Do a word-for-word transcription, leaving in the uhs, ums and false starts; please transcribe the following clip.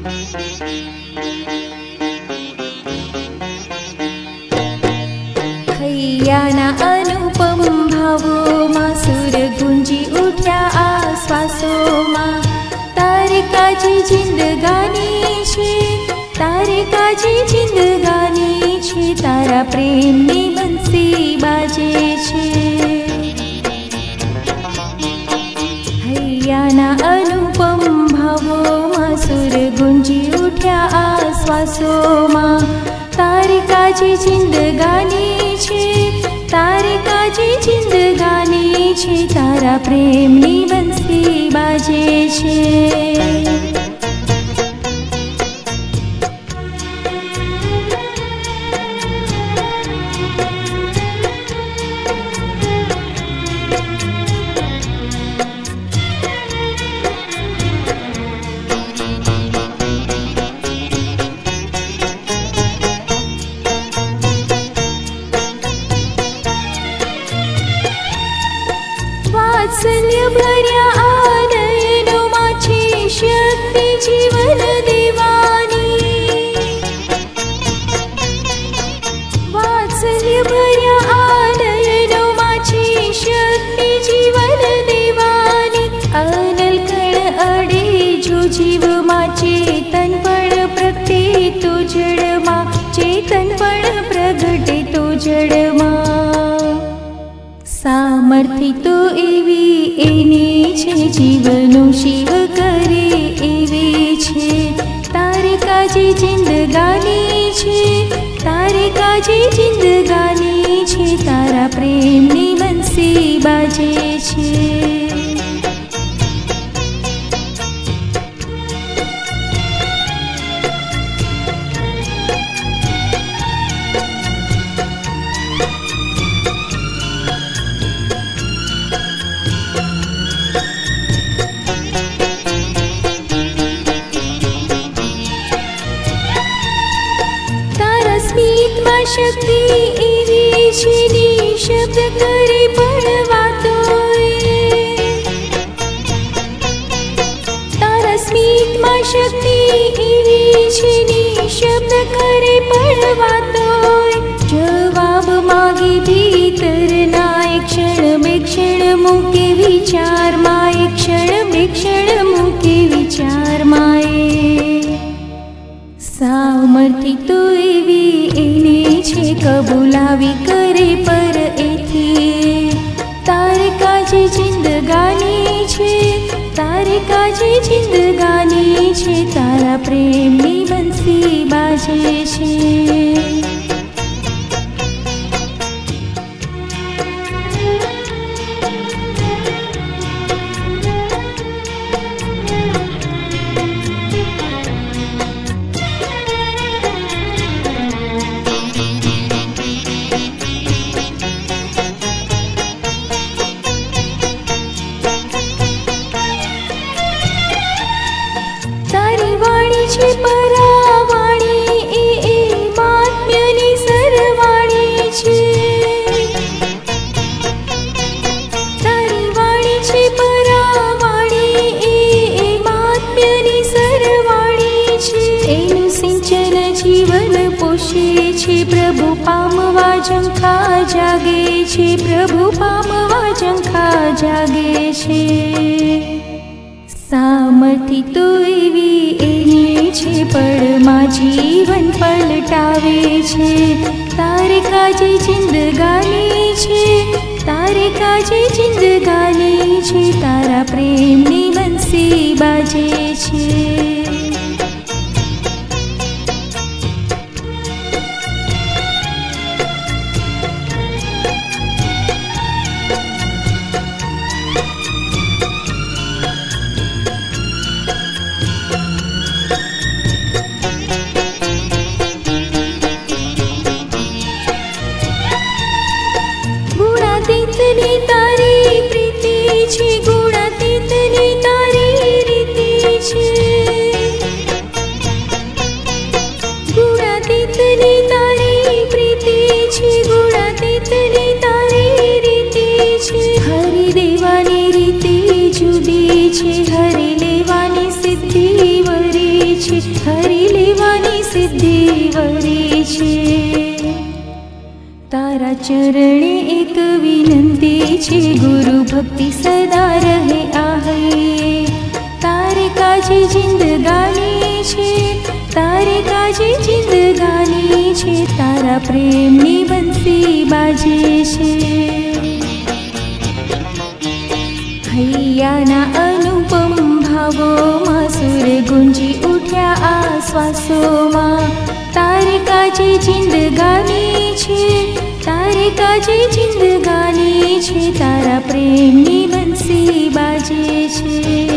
હૈયાના અનુપમ ભાવોમાં સુર ગુંજી ઉઠ્યા આશ્વાસોમાં. તારે કાજી જિંદગાની છે, તારે કાજી જિંદગાની છે, તારા પ્રેમની બંસી બાજે છે. હૈયાના અનુપમ ભાવોમાં સુર ગુંજી ઉઠ્યા આશ્વાસોમાં. તારે કાજી જિંદગાની છે, તારે કાજી જિંદગાની છે, તારા પ્રેમની બંસી બાજે છે. વાત્સલ્ય ભર્યા આ નયનોમાં છે શક્તિ જીવન દેવાની. વાત્સલ્ય ભર્યા આ નયનોમાં છે શક્તિ જીવન દેવાની. અનલ કણ અડે જો જીવમાં ચેતન પણ પ્રગટે તો જળમાં, ચેતન પણ પ્રગટે તો જળમાં. સામર્થ્ય તો એવી એની છે, જીવનું શિવ કરે એવી છે. તારે કાજી જિંદગાની છે, તારે કાજી જિંદગાની છે, તારા પ્રેમની બંસી બાજે છે. સ્મિતમાં શક્તિ એવી છે, નિશબ્દ કરે પણ વાતો. તારા સ્મિતમાં શક્તિ એવી છે, નિશબ્દ કરે પણ વાતો. જવાબ માગે ભીતરના એક ક્ષણ બે ક્ષણ મૂકે વિચારમાં, એક ક્ષણ બે ક્ષણ મૂકે વિચારમાં. સામર્થ્ય તો એવી એની છે, કબૂલાવી કરે પર એથી. તારે કાજી જિંદગાની છે, તારે કાજી જિંદગાની છે, તારા પ્રેમની બંસી બાજે છે. છે પરાવાણી એ એ માત્મ્યની સરવાણી છે. તારી વાણી છે પરાવાણી એ એ માત્મ્યની સરવાણી છે. એનું સિંચન જીવન પોષે છે, પ્રભુ પામવા ઝંખા જાગે છે, પ્રભુ પામવા ઝંખા જાગે છે. સામર્થ્ય તો એવી એની છે, પળમાં જીવન પલટાવે છે. તારે કાજી જિંદગાની છે, તારે કાજી જિંદગાની છે, તારા પ્રેમની બંસી બાજે છે. ગુણાતીતની તારી પ્રીતિ છે, ગુણાતીતની તારી રીતિ હરી લેવાની સિદ્ધિ વરે છે. તારા ચરણે એક વિનંતી છે, ગુરુ ભક્તિ સદા રહે આહૈયે. તારે કાજે જિંદગાની છે, તારે કાજે જિંદગાની છે, તારા પ્રેમની બંસી બાજે છે. હૈયાના અનુપમ ભાવોમાં સુર ગુંજી ઉઠ્યા આ શ્વાસોમાં. તારે કાજે જિંદગાની છે, તારે કાજે જિંદગાની છે, તારા પ્રેમની બંસી બાજે છે.